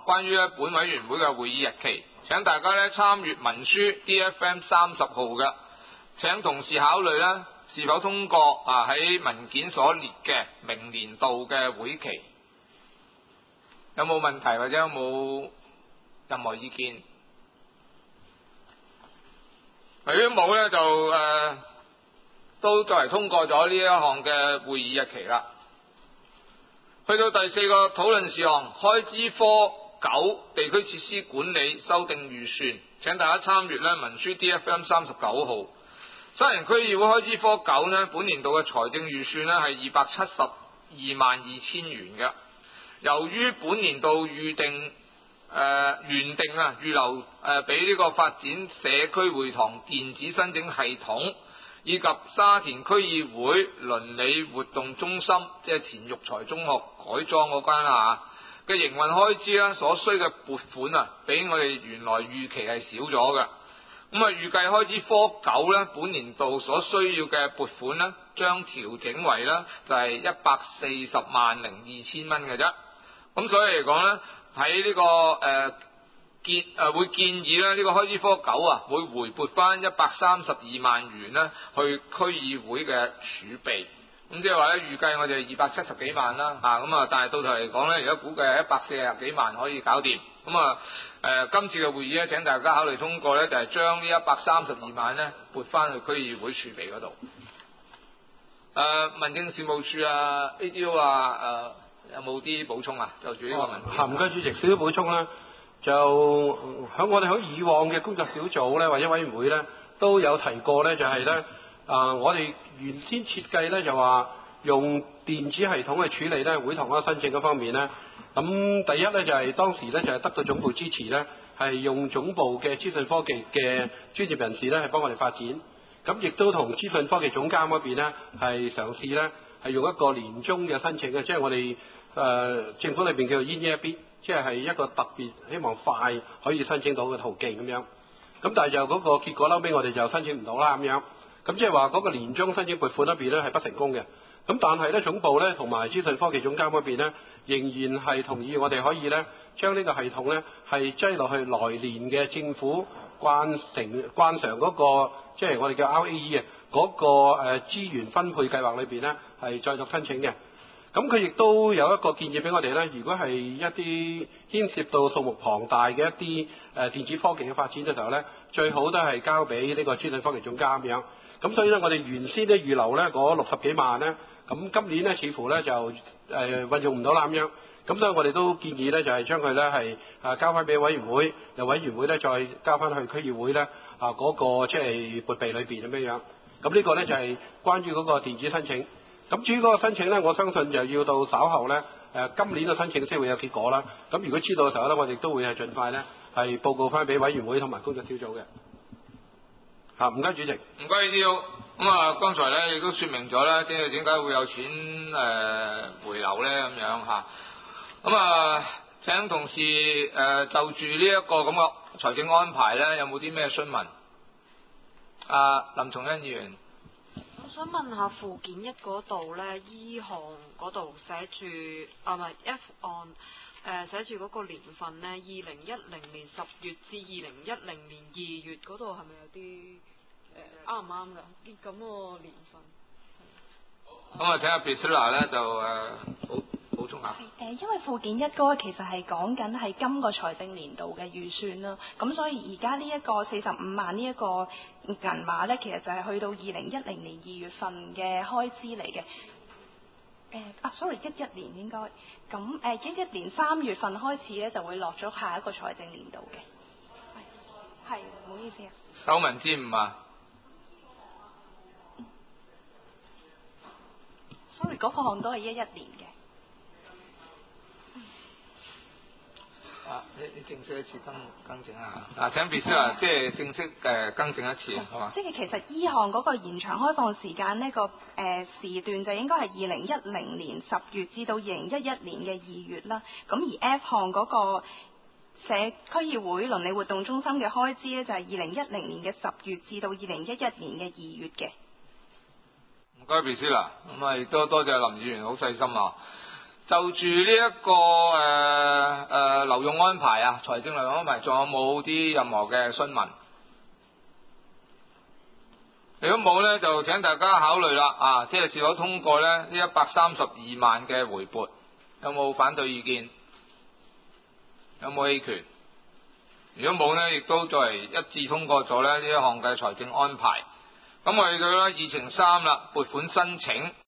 關於咧本委員會嘅會議日期，請大家咧參閱文書 DFM 30號嘅，請同時考慮咧是否通過喺文件所列嘅明年度嘅會期。有冇問題或者有冇任何意見？如果冇咧，就都作為通過咗呢一項嘅會議日期啦。去到第4個討論事項，開支科9地區設施管理修訂預算，請大家參閱咧文書 DFM 39號。沙田區議會開支科9呢，本年度嘅財政預算呢係2722000元嘅。由於本年度原定預留俾呢個發展社區會堂電子申請系統，以及沙田區議會鄰里活動中心，即係前育才中學改裝嗰間嘅營運開支啦，所需嘅撥款比我哋原來預期係少咗嘅。預計開支科9咧，本年度所需要嘅撥款呢，將調整為呢就係1402000蚊嘅啫。咁所以嚟講呢，喺呢個會建議咧呢個開支科9會回撥翻132萬元呢去區議會嘅儲備。咁即係話咧，預計我哋270幾萬啦，但係到頭嚟講咧，而家估計係140幾萬可以搞掂。今次嘅會議咧，請大家考慮通過咧，就係將呢132萬咧撥翻去區議會儲備嗰度。民政事務處ADO 有冇啲補充就住呢個問題？ 唔該主席，少少補充啦。就我哋喺以往嘅工作小組咧，或者委員會咧，都有提過咧，就係咧我哋原先設計咧就話用電子系統去處理咧會堂嗰個申請嗰方面咧。咁第一咧就係當時咧就係得到總部支持咧，係用總部嘅資訊科技嘅專業人士咧係幫我哋發展。咁亦都同資訊科技總監嗰邊咧係嘗試咧係用一個年終嘅申請嘅，即係我哋政府裏邊叫做 in-year-bid，即係一個特別希望快可以申請到嘅途徑咁樣。咁但係就嗰個結果後尾我哋就申請唔到啦咁樣。咁即係話嗰個年終申請撥款嗰邊咧係不成功嘅。咁但係咧總部咧同埋資訊科技總監嗰邊咧仍然係同意我哋可以咧將呢個系統咧係擠落去來年嘅政府慣常嗰個即係我哋叫 RAE 嗰個資源分配計劃裏邊咧係再作申請嘅。咁佢亦都有一個建議俾我哋咧，如果係一啲牽涉到數目龐大嘅一啲電子科技嘅發展嘅時候咧，最好都係交俾呢個資訊科技總監咁樣。咁所以咧，我哋原先咧預留咧嗰60幾萬咧，咁今年咧似乎咧就運用唔到啦咁樣。咁所以我哋都建議咧就係將佢咧係交翻俾委員會，由委員會咧再交翻去區議會咧嗰個即係撥備裏邊咁樣樣。咁呢個咧就係關於嗰個電子申請。咁至於嗰個申請咧，我相信就要到稍後咧今年嘅申請先會有結果啦。咁如果知道嘅時候咧，我哋都會係盡快咧係報告翻俾委員會同埋工作小組嘅。唔該主席。 唔該，ADO。咁剛才咧亦都說明咗咧，點解會有錢回流咧咁樣請同事就住呢一個咁嘅財政安排咧，有冇啲咩詢問？林松恩議員。 我想問下附件1嗰度咧，E項嗰度寫住F 案寫住嗰個年份咧，2010年10月至2010年2月嗰度係咪有啲啱唔啱㗎？啲咁個年份。 咁請阿 Priscilla 咧就補充下。 因為附件1嗰個其實係講緊係今個財政年度嘅預算啦，咁所以而家呢一個45萬呢一個銀碼咧，其實就係去到2010年2月份嘅開支嚟嘅。11年應該，咁11年3月份開始咧就會落咗下一個財政年度嘅。係，唔好意思啊。 手民之誤 sorry， 嗰項都係11年嘅。 你正式一次更正下。請 Priscilla 即係正式更正一次，好嘛？ 即係其實E項嗰個延長開放時間呢個時段就應該係2010年10月至到2011年嘅2月啦。咁而 F 項嗰個社區議會鄰里活動中心嘅開支咧，就係2010年嘅10月至到2011年嘅2月嘅。 唔該 Priscilla，咁亦都多謝林議員好細心啊。 就住呢一個留用安排啊，財政留用安排，仲有冇啲任何嘅詢問？如果冇呢，就請大家考慮啦，即係是否通過呢132萬嘅回撥，有冇反對意見？有冇棄權？如果冇呢，亦都作為一致通過咗呢一項嘅財政安排。咁我哋到啦議程3啦，撥款申請。